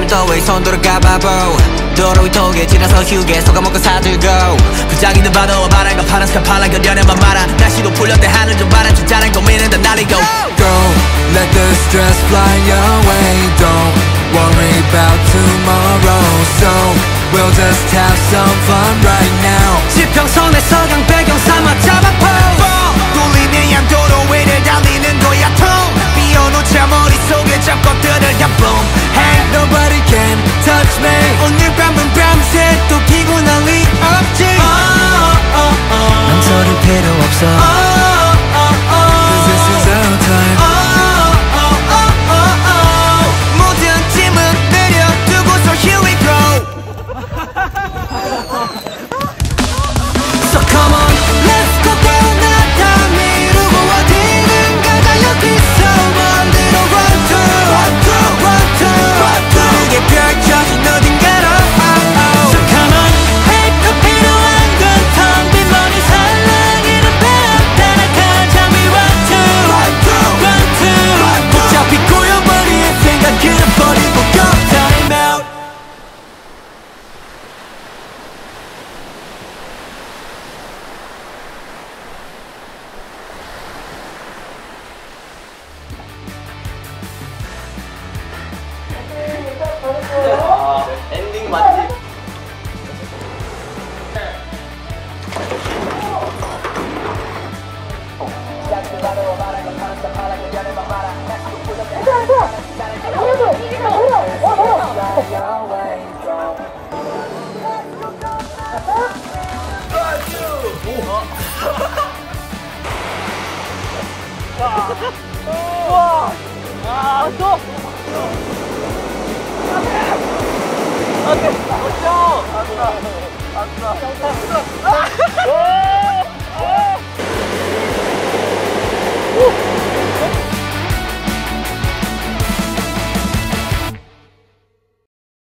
더위 손 들어가 바보 도로 위 톡에 지나서 휴게소가 먹고 사들고 부장이는 봐도 바람과 파란색 파란 그려내만 말아 날씨도 풀렸대 하늘 좀 바라주자는 고민은 다 날리고 Go, let the stress fly away. Don't worry about tomorrow. So we'll just have some fun right now. 지평선에 서강 배경 삼아 잡아 뚫리면 양도로 위를 달리는 거야 통 비워놓자 머릿속에 잡것들을 야 boom Hey, nobody can touch me. 오늘 밤은 밤새 또 피곤할 리 없지 망설일 필요 없어. Cause this is our time. 모든 짐은 내려두고서 here we go So come on, let's go 깨어나다 미루고 어디는 가자 여기서 만들어 run to 크게 펼쳐진 어딘가로 So come on, 헤이터 필요한 건 텅 빈 머리 살랑이는 배업 따라가자 we run to 복잡히 꼬여버린 생각은 버리고 go time out 엔딩 맛집. 우와! 아, 또! 안돼! 안돼! 왔어! 왔어! 왔어!